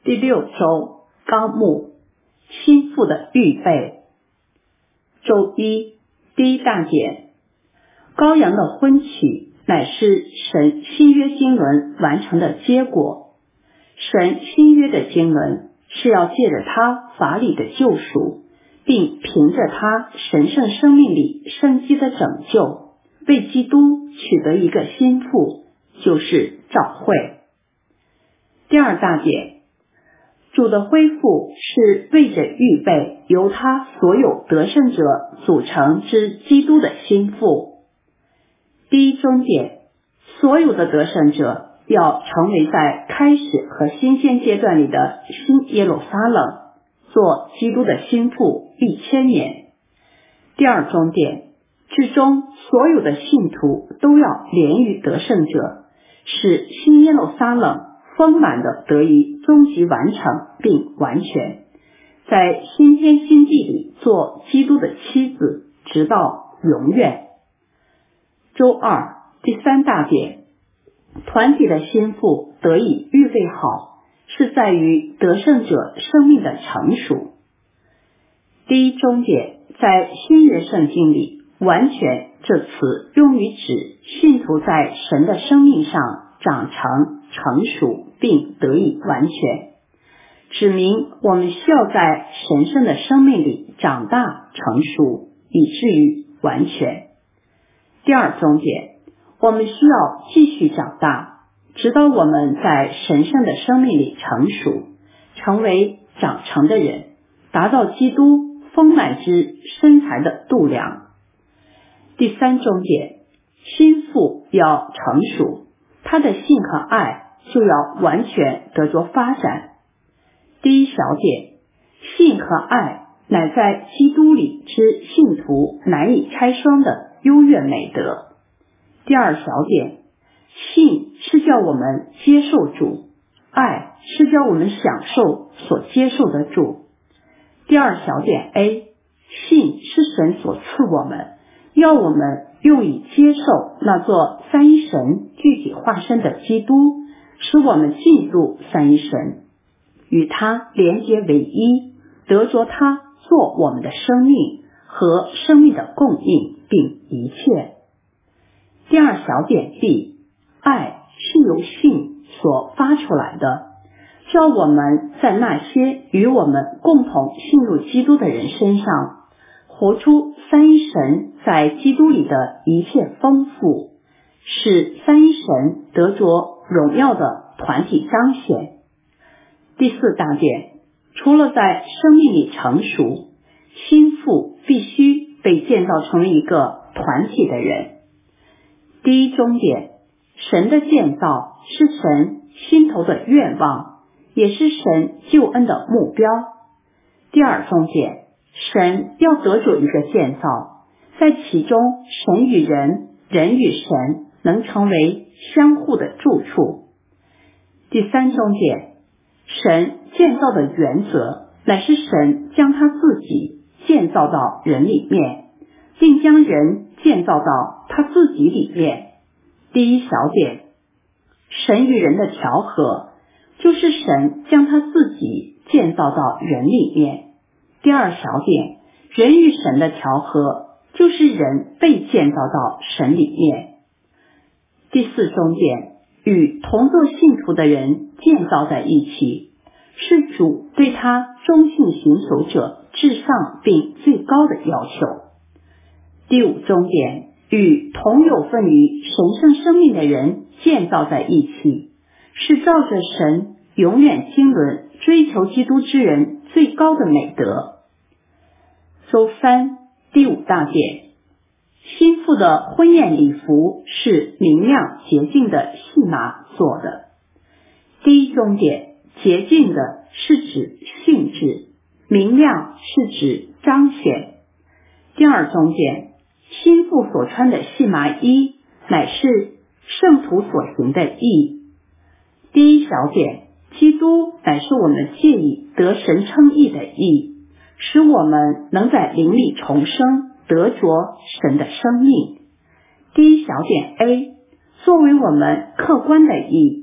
第6周纲目，心腹的预备。周一，第一大点，羔羊的婚娶乃是神新约经纶完成的结果。神新约的经纶是要借着他法理的救赎，并凭着他神圣生命里生机的拯救，为基督取得一个心腹，就是召会。第二大点，主的恢复是为着预备由他所有得胜者组成之基督的心腹。第一终点，所有的得胜者要成为在开始和新鲜阶段里的新耶路撒冷，做基督的心腹1000年。第二终点，至终所有的信徒都要连于得胜者，使新耶路撒冷丰满的得以终极完成并完全，在新天新地里做基督的妻子，直到永远。周二，第三大点，团体的心腹得以预备好，是在于得胜者生命的成熟。第一终点，在新约圣经里，完全这词用于指信徒在神的生命上长成成熟并得以完全，指明我们需要在神圣的生命里长大成熟，以至于完全。第二终点，我们需要继续长大，直到我们在神圣的生命里成熟，成为长成的人，达到基督丰满之身材的度量。第三终点，心腹要成熟，他的性和爱就要完全得着发展。第一小点，性和爱乃在基督里之信徒难以拆双的优越美德。第二小点，性是叫我们接受主，爱是叫我们享受所接受的主。第二小点 A， 性是神所赐我们，要我们用以接受那座三一神具体化身的基督，使我们进入三一神，与他连结为一，得着他做我们的生命和生命的供应并一切。第二小点 B， 爱是由性所发出来的，叫我们在那些与我们共同信入基督的人身上，活出三一神在基督里的一切丰富，使三一神得着荣耀的团体彰显。第四大点，除了在生命里成熟，心腹必须被建造成为一个团体的人。第一终点，神的建造是神心头的愿望，也是神救恩的目标。第二终点，神要得着一个建造，在其中神与人，人与神能成为相互的住处。第三终点，神建造的原则乃是神将他自己建造到人里面，并将人建造到他自己里面。第一小点，神与人的调和就是神将他自己建造到人里面。第二小点，人与神的调和就是人被建造到神里面。第四终点，与同作信徒的人建造在一起，是主对他忠信行守者至上并最高的要求。第五终点，与同有份于神圣生命的人建造在一起，是照着神永远经纶追求基督之人最高的美德。周三，第五大点，心腹的婚宴礼服是明亮洁净的细麻做的。第一终点，洁净的是指性质，明亮是指彰显。第二终点，心腹所穿的细麻衣乃是圣徒所行的义。第一小点，基督乃是我们借以得神称义的义，使我们能在灵里重生，得着神的生命。第一小点 A， 作为我们客观的义，基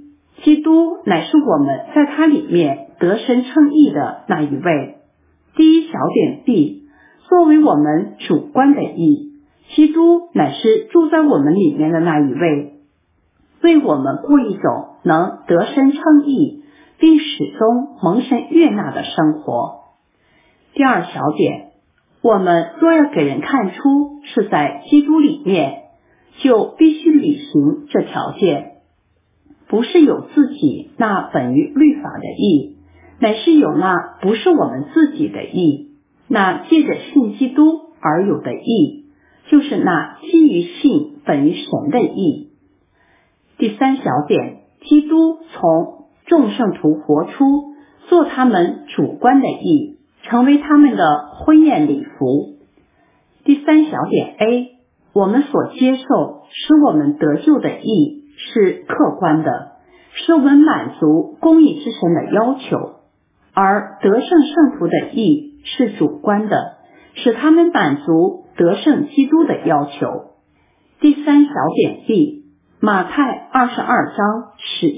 基督乃是我们在他里面得神称义的那一位。第一小点 B， 作为我们主观的义，基督乃是住在我们里面的那一位，为我们过一种能得神称义并始终蒙神悦纳的生活。第二小点，我们若要给人看出是在基督里面，就必须履行这条件，不是有自己那本于律法的义，乃是有那不是我们自己的义，那借着信基督而有的义，就是那基于信本于神的义。第三小点，基督从众圣徒活出，做他们主观的义，成为他们的婚宴礼服。第三小点 A， 我们所接受使我们得救的义是客观的，使我们满足公义之神的要求，而得胜圣徒的义是主观的，使他们满足得胜基督的要求。第三小点 B， 马太22章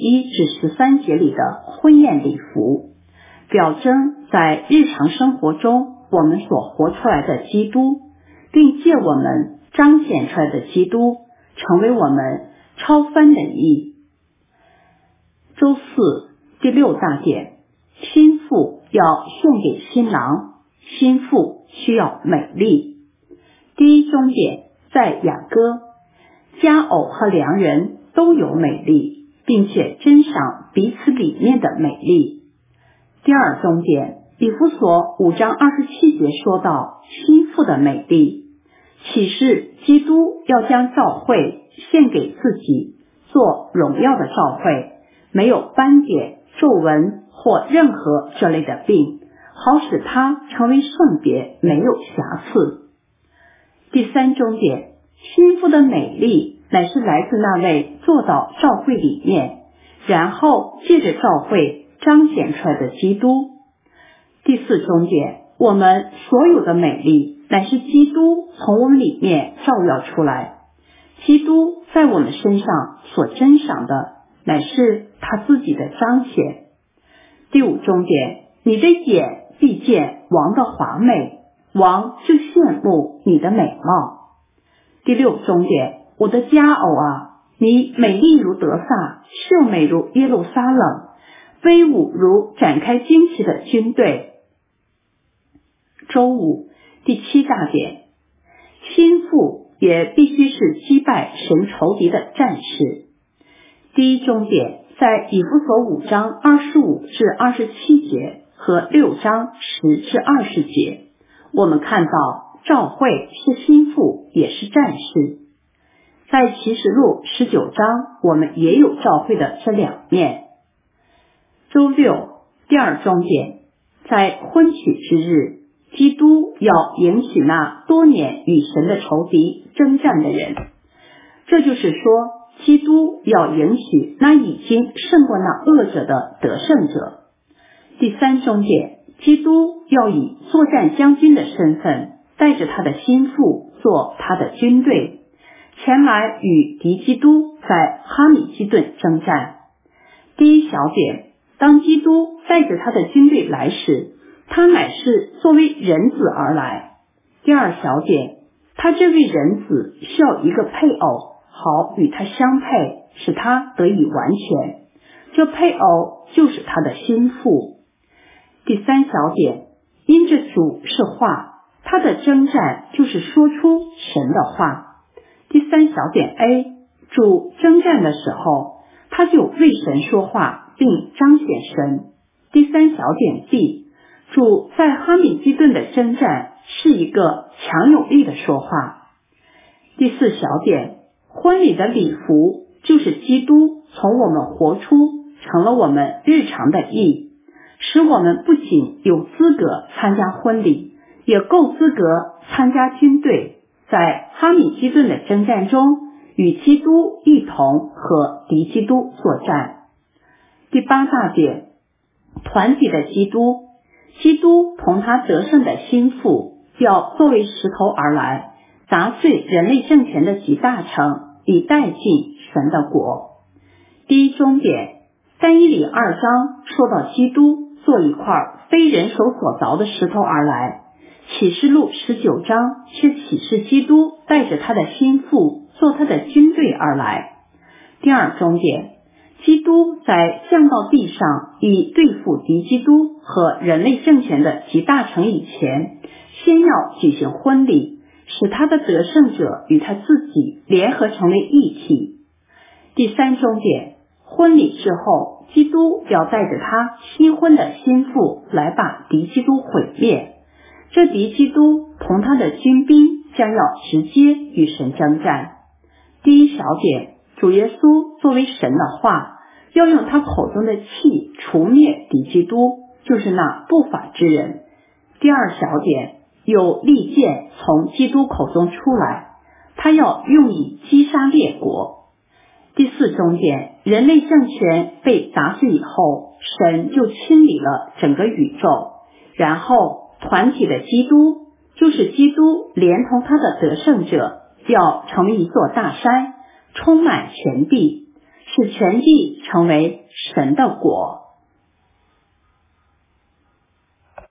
11至13节里的婚宴礼服，表征在日常生活中我们所活出来的基督，并借我们彰显出来的基督成为我们超凡的义。周四第六大点，新妇要献给新郎，新妇需要美丽。第一中点，在雅歌，佳偶和良人都有美丽，并且珍赏彼此里面的美丽。第二中点，以弗所5章27节说到新妇的美丽，启示基督要将教会献给自己，做荣耀的教会，没有斑点、皱纹或任何这类的病，好使它成为圣别，没有瑕疵。第三中点，新妇的美丽乃是来自那位坐到教会里面，然后借着教会彰显出来的基督。第四中点，我们所有的美丽乃是基督从我们里面照耀出来，基督在我们身上所珍赏的乃是他自己的彰显。第五中点，你的眼必见王的华美，王就羡慕你的美貌。第六中点，我的佳偶啊，你美丽如得撒，秀美如耶路撒冷，威武如展开旌旗的军队。周五第七大点，新妇也必须是击败神仇敌的战士。第一中点，在以弗所5章25至27节和6章10至20节，我们看到教会是新妇也是战士。在启示录19章，我们也有教会的这两面。周六第二中点，在婚娶之日，基督要迎娶那多年与神的仇敌征战的人，这就是说基督要迎娶那已经胜过那恶者的得胜者。第三中点，基督要以作战将军的身份，带着他的心腹做他的军队，前来与敌基督在哈米基顿征战。第一小点，当基督带着他的军队来时，他乃是作为人子而来。第二小点，他这位人子需要一个配偶，好与他相配，使他得以完全，这配偶就是他的心腹。第三小点，因着主是话，他的征战就是说出神的话。第三小点 A， 主征战的时候，他就为神说话并彰显神。第三小点 B， 主在哈米基顿的征战是一个强有力的说话。第四小点，婚礼的礼服就是基督从我们活出，成了我们日常的义，使我们不仅有资格参加婚礼，也够资格参加军队，在哈米基顿的征战中与基督一同和敌基督作战。第八大点，团体的基督，基督同他得胜的心腹要作为石头而来，砸碎人类政权的集大成，以带进神的国。第一终点， 但以理2章说到基督做一块非人手所凿的石头而来，启示录19章却启示基督带着他的心腹做他的军队而来。第二重点，基督在降到地上以对付敌基督和人类政权的集大成以前，先要举行婚礼，使他的得胜者与他自己联合成为一体。第三重点，婚礼之后，基督要带着他新婚的心腹来把敌基督毁灭，这敌基督同他的军兵将要直接与神征战。第一小点，主耶稣作为神的话，要用他口中的气除灭敌基督，就是那不法之人。第二小点，有利剑从基督口中出来，他要用以击杀列国。第四重点，人类政权被砸碎以后，神就清理了整个宇宙，然后团体的基督，就是基督连同他的得胜者，要成为一座大山，充满全地，使全地成为神的国。